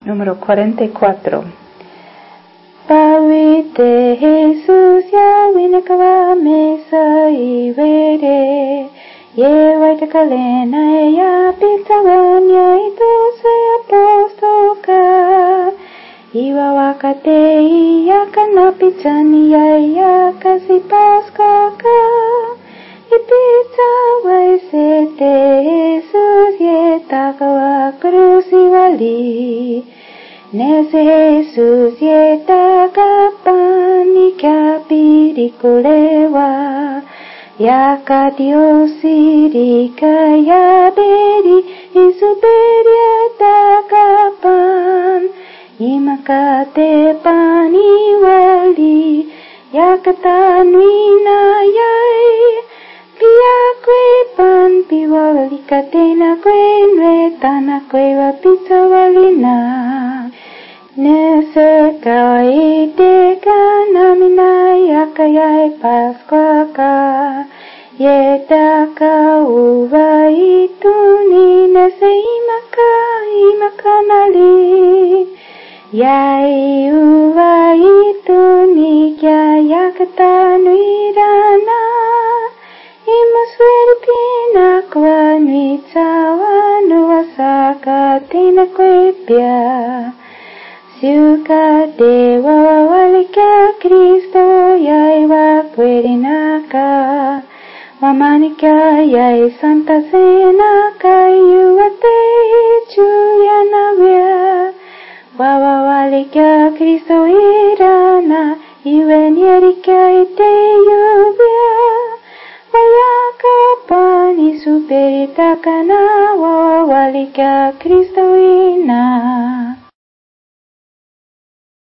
Número 44. Pawite Jesus Yahweh kawa mesa iwere Yewaita kalena ya pitawanya itu se apostoka Iwa wakate iya kana pichani ya kasi paskaka Ipita waisete Jesus yetakawa cruciwali Nese Jesus yetakapan ikapirikulewa Yaka diosiri kaya beri isuberia takapan Imakate paniwali yakatanwina yai Piakwe pan piwali katena kwe nwetana kwe wapita walina Nese kawaite kanamina yakayai paskwaka Yetaka uwa ituni nese imakanali Yai uwa ituni kya yakatanwirana Imuswerpina kwa nwitsawa nuwasaka tina kwepya Suka dewa wawalika Kristo yai wakwelinaka Wamanika yai santa senaka yuwate chuyanawya Wawalika Kristo irana iwenierika ite yubya Wayakapani superitakana wawalika Kristo ina